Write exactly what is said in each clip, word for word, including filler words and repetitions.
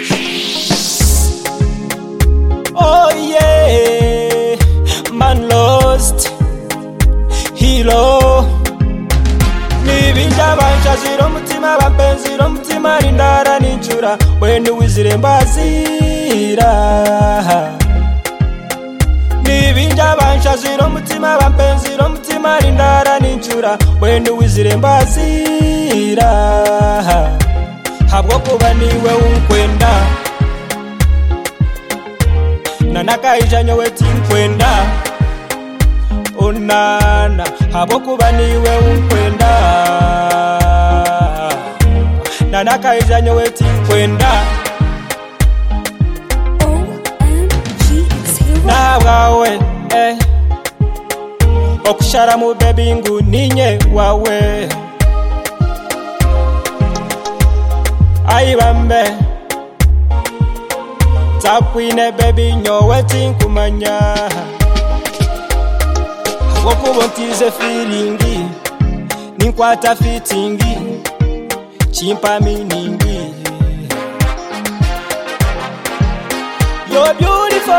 Oh yeah, man lost hero. Nibinja banshazira umutima bampenzira umutima rindara ninjura wene wizire mbazira. Nibinja banshazira umutima bampenzira umutima rindara ninjura wene wizire mbazira. Habwo kuba niwe unkwenda nanakaijanya weti nkwenda onana. Habwo kuba niwe unkwenda nanakaijanya weti nkwenda nawawe eh. Okushara mu baby ngu ninye wawe ayibambe takwine baby nyowe tinkumanya. Wokubo ntize feelingi ninkwata fitingi chimpa miningi. You're beautiful,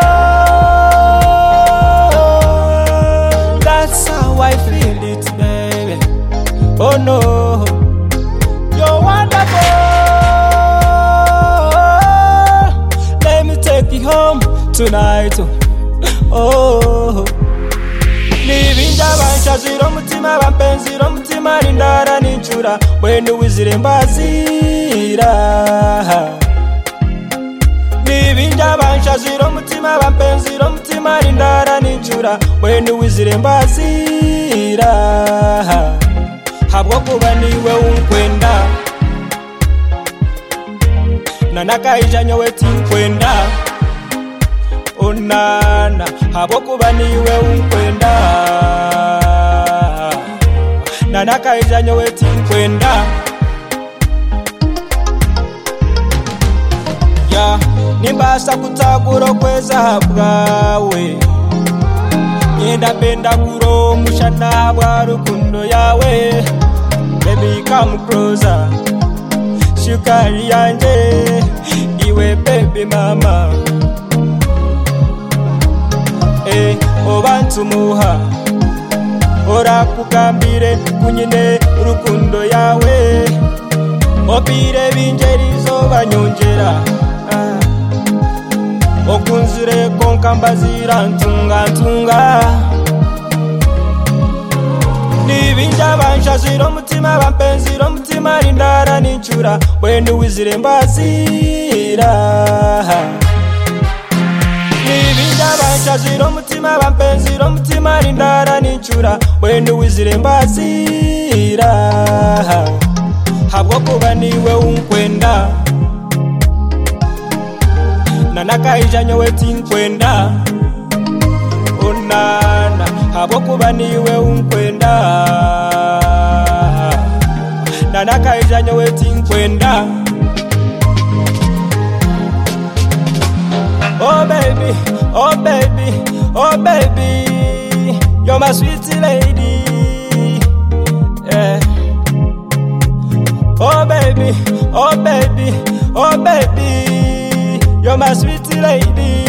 that's how I feel it baby. Oh no, you're wonderful, let me take you home tonight. Oh, nibinja banshazira umutima bampenzira umutima rindara ninjura wene wizire mbazira. Nibinja banshazira umutima bampenzira umutima rindara ninjura wene wizire mbazira. Habwo kuba niwe unkwenda nanakaijanya weti nkwenda onana. Habwo kuba niwe unkwenda nanakaijanya weti nkwenda ya. Nimbasa kutagura kweza bwawe nyenda penda kuro mushana bwa rukundo yawe. Baby come closer shukari yanje iwe baby mama. Eh, obantu muha ora kukambire kunyine rukundo yawe. Opire binjerizo banyongera ah. Okunzire konkambazira ntunga ntunga. Nibinja banshazira umutima bampenzira umutima rindara ninjura wene wizire mbazira. Nibinja banshazira umutima bampenzira umutima rindara ninjura wene wizire mbazira. Habwo kuba niwe unkwenda nanakaijanya weti nkwenda onana. Habwo kuba niwe unkwenda nanakaijanya weti nkwenda. Oh baby, oh baby, oh baby, you're my sweet lady yeah. Oh baby, oh baby, oh baby, you're my sweet lady.